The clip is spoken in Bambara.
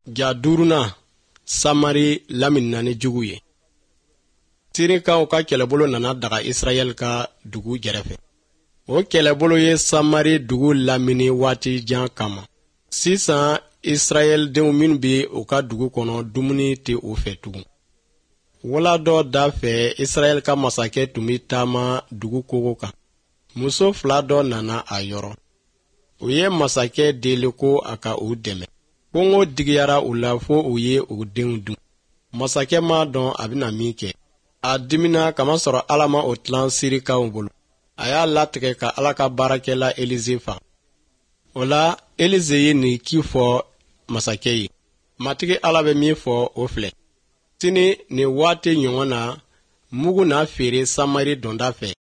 Ja duruna Samari laminna ni jugu ye. Tirikaw ka kɛlɛbolo nana daga Israel ka dugu jɛrɛfɛ. O kɛlɛbolo ye Samari dugu lamini waati jan kama. Sisan Israel denw minnu bɛ u ka dugu kɔnɔ dumuni tɛ u fɛ tugun. Wala dɔ da fɛ Israel ka masakɛ tun bɛ taama dugu kogo kan. Muso fila dɔ nana a yɔrɔ. U ye masakɛ deli ko a ka u dɛmɛ. Kongo digiyara u la fo u ye u denw dun. Masakɛ ma dɔn a bɛna min kɛ. A dimina kamasɔrɔ Ala ma o tilan Sirikaw bolo. A y'a latigɛ ka Ala ka baarakɛla Elize faga. O la Elize ye nin ci fɔ masakɛ ye. Matigi Ala bɛ min fɔ o filɛ. Sini nin waati ɲɔgɔn na mugu na feere Samari donda fɛ.